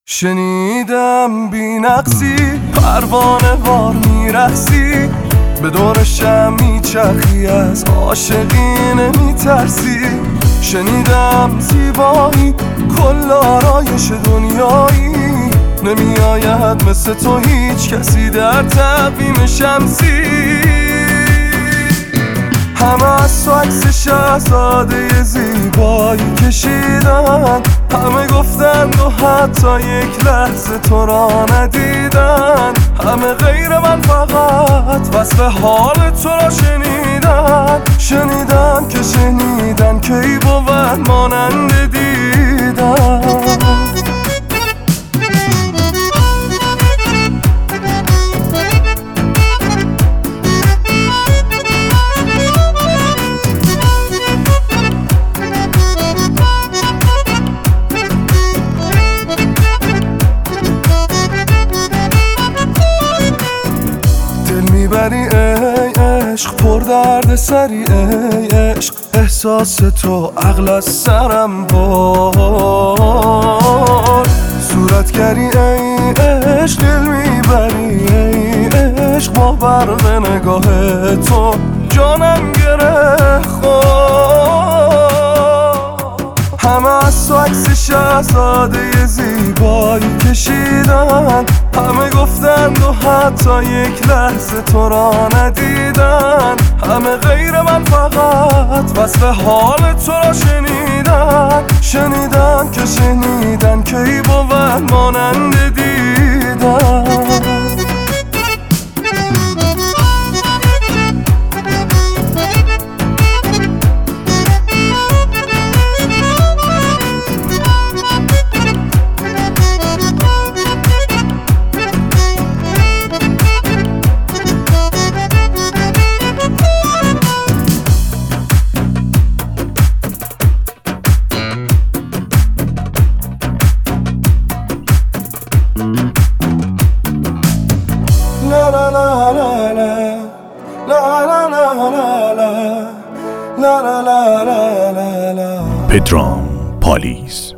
شنیدم بی نقصی پروانه وار میرقصی، به دور شم میچرخی، از عاشقی نمیترسی. شنیدم زیبایی کل آرایش دنیایی، نمیآید مثل تو هیچ کسی در تقویم شمسی. همه از تو عکس شهزاده زیبایی کشیدن، همه گفتند و حتی یک لحظه تو را ندیدن. همه غیر من فقط وصف حال تو را شنیدن، شنیدن که شنیدن که ای بود مانند دیدن. میبری ای عشق پر درد سری، ای عشق احساس تو عقل از سرم بار. صورتگری ای عشق دل میبری، ای عشق با برق نگاه تو جانم گره خورد. همه از تو عکس شهزاده زیبایی کشیدن، همه گفتند و حتی یک لحظه تو را ندیدن. همه غیر من فقط وصف حال تو را شنیدن، شنیدن که شنیدن که ای بود مانند دیدن. La la la la la la la la la la la la la la. پدرام پالیز.